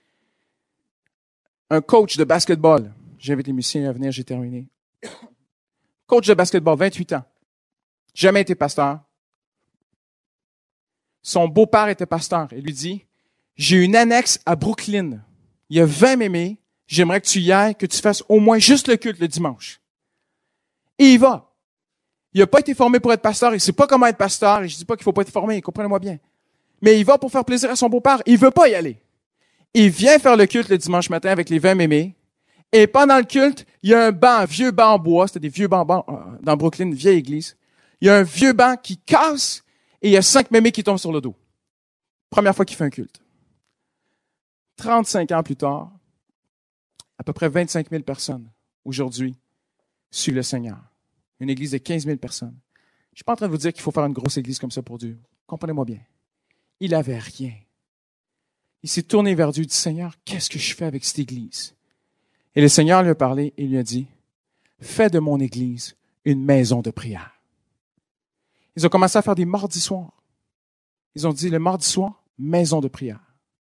un coach de basketball, j'invite les musiciens à venir, j'ai terminé. Coach de basketball, 28 ans, jamais été pasteur. Son beau-père était pasteur. Il lui dit, j'ai une annexe à Brooklyn. Il y a 20 mémés. J'aimerais que tu y ailles, que tu fasses au moins juste le culte le dimanche. Et il va. Il n'a pas été formé pour être pasteur. Il ne sait pas comment être pasteur. Et je ne dis pas qu'il ne faut pas être formé. Comprenez-moi bien. Mais il va pour faire plaisir à son beau-père. Il ne veut pas y aller. Il vient faire le culte le dimanche matin avec les 20 mémés. Et pendant le culte, il y a un banc, un vieux banc en bois. C'était des vieux bancs dans Brooklyn, une vieille église. Il y a un vieux banc qui casse et il y a 5 mémés qui tombent sur le dos. Première fois qu'il fait un culte. 35 ans plus tard, à peu près 25 000 personnes, aujourd'hui, suivent le Seigneur. Une église de 15 000 personnes. Je ne suis pas en train de vous dire qu'il faut faire une grosse église comme ça pour Dieu. Comprenez-moi bien. Il n'avait rien. Il s'est tourné vers Dieu et dit, Seigneur, qu'est-ce que je fais avec cette église? Et le Seigneur lui a parlé et lui a dit, fais de mon église une maison de prière. Ils ont commencé à faire des mardis soirs. Ils ont dit, le mardi soir, maison de prière.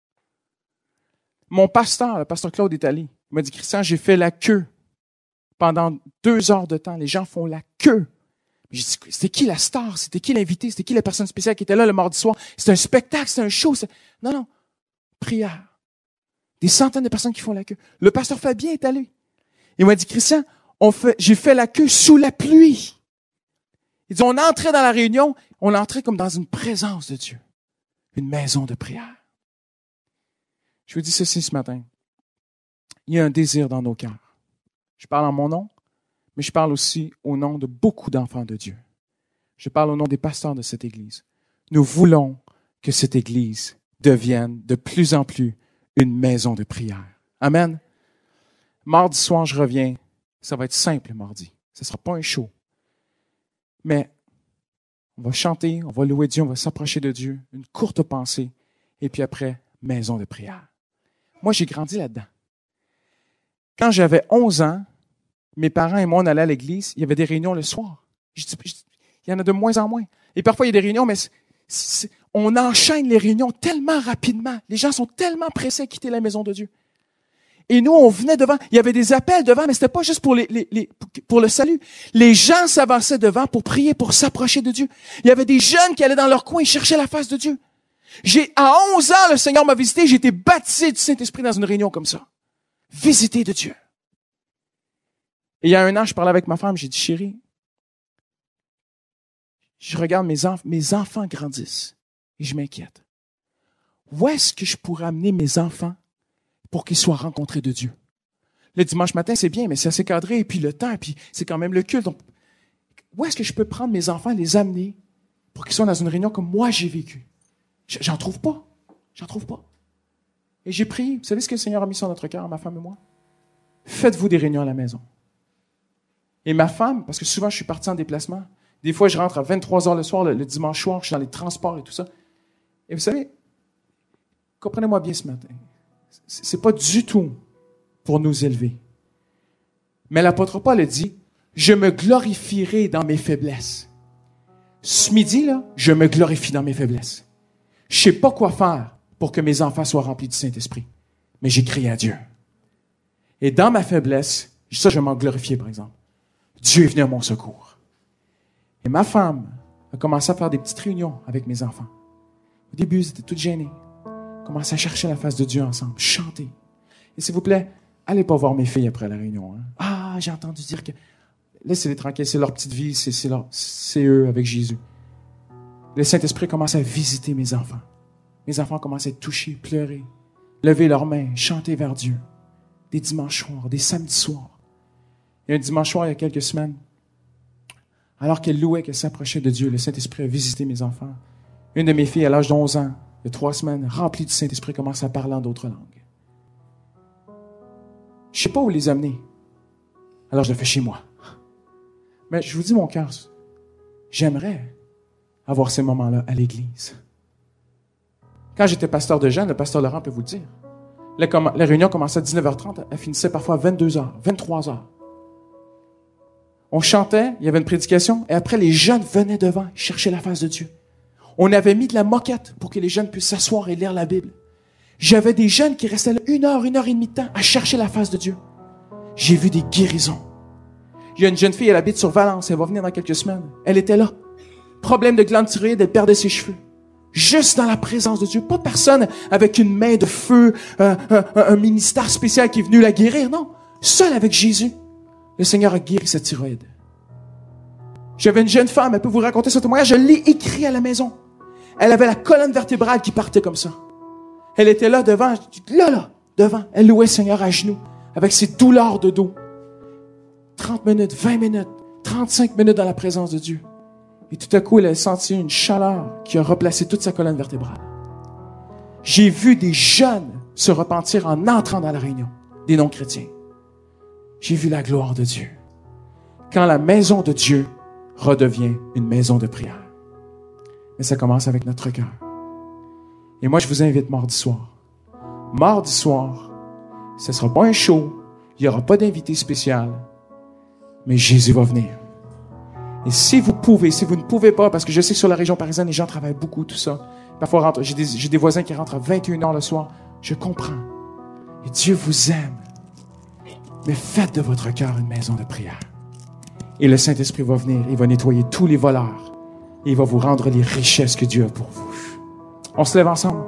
Mon pasteur, le pasteur Claude est allé. Il m'a dit, Christian, j'ai fait la queue pendant 2 heures de temps. Les gens font la queue. J'ai dit, c'était qui la star? C'était qui l'invité? C'était qui la personne spéciale qui était là le mardi soir? C'était un spectacle, c'était un show. Non, prière. Des centaines de personnes qui font la queue. Le pasteur Fabien est allé. Il m'a dit, Christian, j'ai fait la queue sous la pluie. Il dit, on entrait dans la réunion, on entrait comme dans une présence de Dieu. Une maison de prière. Je vous dis ceci ce matin. Il y a un désir dans nos cœurs. Je parle en mon nom, mais je parle aussi au nom de beaucoup d'enfants de Dieu. Je parle au nom des pasteurs de cette Église. Nous voulons que cette Église devienne de plus en plus une maison de prière. Amen. Mardi soir, je reviens. Ça va être simple mardi. Ce ne sera pas un show. Mais on va chanter, on va louer Dieu, on va s'approcher de Dieu. Une courte pensée. Et puis après, maison de prière. Moi, j'ai grandi là-dedans. Quand j'avais 11 ans, mes parents et moi, on allait à l'église. Il y avait des réunions le soir. Il y en a de moins en moins. Et parfois, il y a des réunions, mais On enchaîne les réunions tellement rapidement. Les gens sont tellement pressés à quitter la maison de Dieu. Et nous, on venait devant. Il y avait des appels devant, mais c'était pas juste pour pour le salut. Les gens s'avançaient devant pour prier, pour s'approcher de Dieu. Il y avait des jeunes qui allaient dans leur coin et cherchaient la face de Dieu. À 11 ans, le Seigneur m'a visité. J'ai été baptisé du Saint-Esprit dans une réunion comme ça. Visité de Dieu. Et il y a 1 an, je parlais avec ma femme. J'ai dit, chérie, je regarde mes enfants grandissent et je m'inquiète. Où est-ce que je pourrais amener mes enfants pour qu'ils soient rencontrés de Dieu? Le dimanche matin, c'est bien, mais c'est assez cadré, et puis le temps, et puis c'est quand même le culte. Donc, où est-ce que je peux prendre mes enfants, les amener pour qu'ils soient dans une réunion comme moi j'ai vécu? J'en trouve pas. J'en trouve pas. Et j'ai prié. Vous savez ce que le Seigneur a mis sur notre cœur, ma femme et moi? Faites-vous des réunions à la maison. Et ma femme, parce que souvent je suis parti en déplacement, des fois je rentre à 23h le soir, le dimanche soir, je suis dans les transports et tout ça. Et vous savez, comprenez-moi bien ce matin, c'est pas du tout pour nous élever. Mais l'apôtre Paul a dit, je me glorifierai dans mes faiblesses. Ce midi, là, je me glorifie dans mes faiblesses. Je sais pas quoi faire pour que mes enfants soient remplis du Saint-Esprit. Mais j'ai crié à Dieu. Et dans ma faiblesse, ça, je vais m'en glorifier, par exemple. Dieu est venu à mon secours. Et ma femme a commencé à faire des petites réunions avec mes enfants. Au début, ils étaient toutes gênés. On commençait à chercher la face de Dieu ensemble, chanter. Et s'il vous plaît, allez pas voir mes filles après la réunion. Hein. Ah, j'ai entendu dire que... Laissez-les tranquilles, c'est leur petite vie, c'est eux avec Jésus. Le Saint-Esprit commence à visiter mes enfants. Mes enfants commencent à être touchés, pleurer, lever leurs mains, chanter vers Dieu. Des dimanches soirs, des samedis soirs. Il y a un dimanche soir, il y a quelques semaines, alors qu'elle louait, qu'elle s'approchait de Dieu, le Saint-Esprit a visité mes enfants. Une de mes filles, à l'âge de 11 ans, il y a 3 semaines, remplie du Saint-Esprit, commence à parler en d'autres langues. Je ne sais pas où les amener. Alors je le fais chez moi. Mais je vous dis mon cœur, j'aimerais avoir ces moments-là à l'église. Quand j'étais pasteur de jeunes, le pasteur Laurent peut vous le dire, les réunions commençaient à 19h30, elles finissaient parfois à 22h, 23h. On chantait, il y avait une prédication, et après les jeunes venaient devant, chercher la face de Dieu. On avait mis de la moquette pour que les jeunes puissent s'asseoir et lire la Bible. J'avais des jeunes qui restaient là 1 heure et demie de temps à chercher la face de Dieu. J'ai vu des guérisons. Il y a une jeune fille, elle habite sur Valence, elle va venir dans quelques semaines. Elle était là. Problème de glande thyroïde, elle perdait ses cheveux. Juste dans la présence de Dieu. Pas personne avec une main de feu, un ministère spécial qui est venu la guérir, non. Seule avec Jésus, le Seigneur a guéri sa thyroïde. J'avais une jeune femme, elle peut vous raconter ce témoignage, je l'ai écrit à la maison. Elle avait la colonne vertébrale qui partait comme ça. Elle était là devant, devant. Elle louait le Seigneur à genoux, avec ses douleurs de dos. 30 minutes, 20 minutes, 35 minutes dans la présence de Dieu. Et tout à coup, elle a senti une chaleur qui a replacé toute sa colonne vertébrale. J'ai vu des jeunes se repentir en entrant dans la réunion, des non-chrétiens. J'ai vu la gloire de Dieu. Quand la maison de Dieu redevient une maison de prière. Mais ça commence avec notre cœur. Et moi, je vous invite mardi soir. Mardi soir, ce ne sera pas un show, il n'y aura pas d'invité spécial, mais Jésus va venir. Et si vous ne pouvez pas, parce que je sais que sur la région parisienne, les gens travaillent beaucoup, tout ça. Parfois, j'ai des voisins qui rentrent à 21h le soir. Je comprends. Et Dieu vous aime. Mais faites de votre cœur une maison de prière. Et le Saint-Esprit va venir, il va nettoyer tous les voleurs. Et il va vous rendre les richesses que Dieu a pour vous. On se lève ensemble.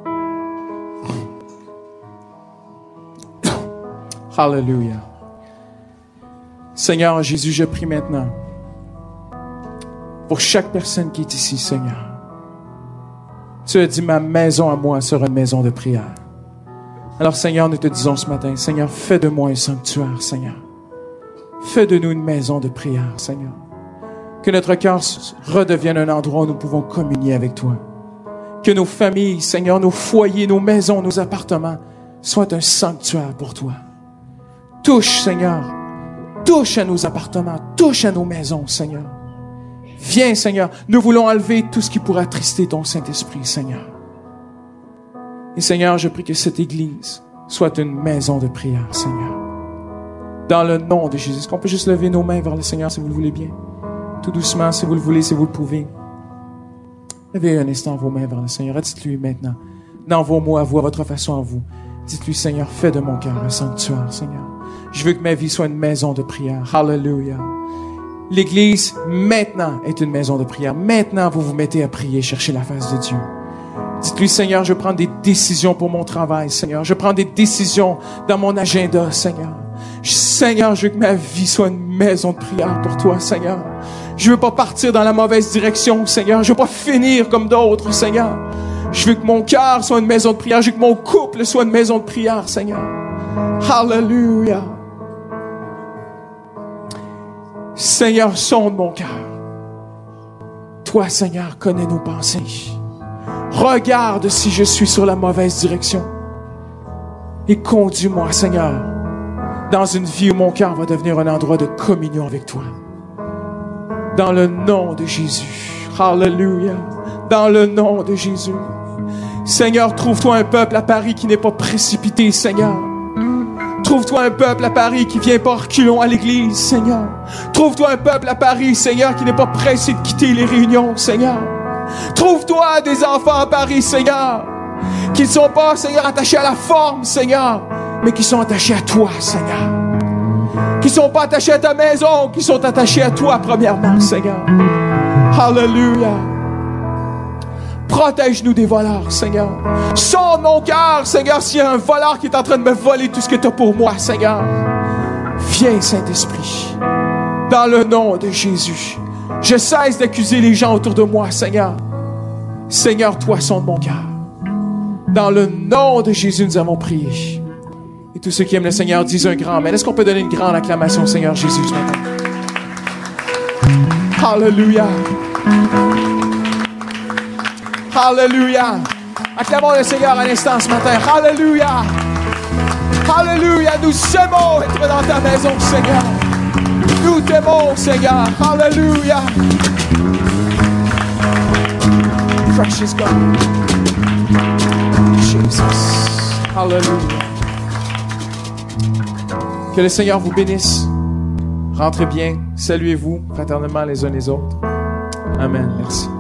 Hallelujah. Seigneur Jésus, je prie maintenant pour chaque personne qui est ici, Seigneur. Tu as dit, ma maison à moi sera une maison de prière. Alors, Seigneur, nous te disons ce matin, Seigneur, fais de moi un sanctuaire, Seigneur. Fais de nous une maison de prière, Seigneur. Que notre cœur redevienne un endroit où nous pouvons communier avec toi. Que nos familles, Seigneur, nos foyers, nos maisons, nos appartements soient un sanctuaire pour toi. Touche, Seigneur. Touche à nos appartements. Touche à nos maisons, Seigneur. Viens, Seigneur. Nous voulons enlever tout ce qui pourrait attrister ton Saint-Esprit, Seigneur. Et Seigneur, je prie que cette Église soit une maison de prière, Seigneur. Dans le nom de Jésus. Est-ce qu'on peut juste lever nos mains vers le Seigneur si vous le voulez bien? Tout doucement, si vous le voulez, si vous le pouvez. Levez un instant vos mains vers le Seigneur. Dites-lui maintenant, dans vos mots à vous, à votre façon à vous. Dites-lui, Seigneur, fais de mon cœur un sanctuaire, Seigneur. Je veux que ma vie soit une maison de prière. Hallelujah. L'Église, maintenant, est une maison de prière. Maintenant, vous vous mettez à prier, chercher la face de Dieu. Dites-lui, Seigneur, je prends des décisions pour mon travail, Seigneur. Je prends des décisions dans mon agenda, Seigneur. Seigneur, je veux que ma vie soit une maison de prière pour toi, Seigneur. Je veux pas partir dans la mauvaise direction, Seigneur. Je veux pas finir comme d'autres, Seigneur. Je veux que mon cœur soit une maison de prière. Je veux que mon couple soit une maison de prière, Seigneur. Hallelujah. Seigneur, sonde mon cœur. Toi, Seigneur, connais nos pensées. Regarde si je suis sur la mauvaise direction. Et conduis-moi, Seigneur, dans une vie où mon cœur va devenir un endroit de communion avec toi. Dans le nom de Jésus. Hallelujah. Dans le nom de Jésus. Seigneur, trouve-toi un peuple à Paris qui n'est pas précipité, Seigneur. Trouve-toi un peuple à Paris qui vient pas reculons à l'église, Seigneur. Trouve-toi un peuple à Paris, Seigneur, qui n'est pas pressé de quitter les réunions, Seigneur. Trouve-toi des enfants à Paris, Seigneur, qui ne sont pas, Seigneur, attachés à la forme, Seigneur, mais qui sont attachés à toi, Seigneur. Qui ne sont pas attachés à ta maison, qui sont attachés à toi, premièrement, Seigneur. Hallelujah. Protège-nous des voleurs, Seigneur. Sonde mon cœur, Seigneur, s'il y a un voleur qui est en train de me voler tout ce que tu as pour moi, Seigneur. Viens, Saint-Esprit, dans le nom de Jésus. Je cesse d'accuser les gens autour de moi, Seigneur. Seigneur, toi, sonde mon cœur. Dans le nom de Jésus, nous avons prié. Et tous ceux qui aiment le Seigneur disent un grand amen. Est-ce qu'on peut donner une grande acclamation au Seigneur Jésus ce matin? Hallelujah. Hallelujah. Acclamons le Seigneur un instant ce matin. Hallelujah. Hallelujah. Nous aimons être dans ta maison, Seigneur. Nous t'aimons, Seigneur. Hallelujah. Precious God. Jesus. Hallelujah. Que le Seigneur vous bénisse. Rentrez bien. Saluez-vous fraternellement les uns les autres. Amen. Merci.